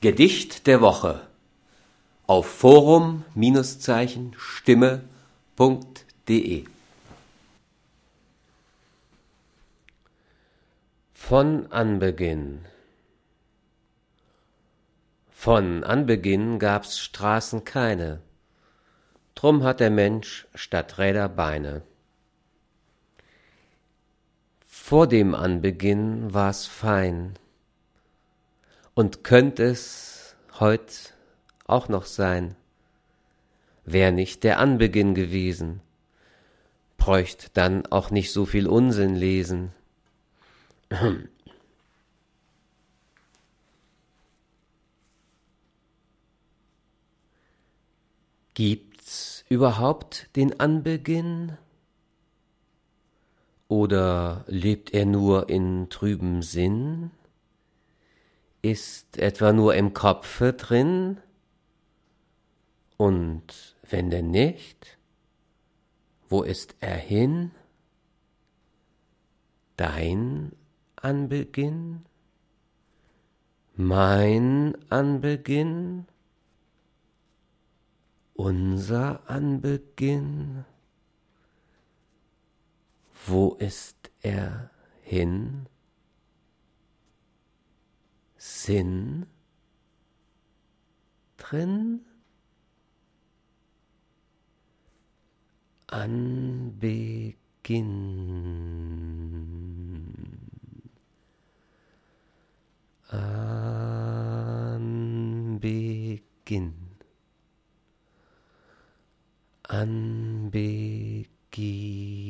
Gedicht der Woche auf forum-stimme.de. Von Anbeginn. Von Anbeginn gab's Straßen keine, drum hat der Mensch statt Räder Beine. Vor dem Anbeginn war's fein, und könnt es heut auch noch sein, wär nicht der Anbeginn gewesen, bräucht dann auch nicht so viel Unsinn lesen. Gibt's überhaupt den Anbeginn? Oder lebt er nur in trübem Sinn? Ist etwa nur im Kopfe drin? Und wenn denn nicht, wo ist er hin? Dein Anbeginn? Mein Anbeginn? Unser Anbeginn? Wo ist er hin? Sinn drin? Anbeginn. Anbeginn. Anbeginn.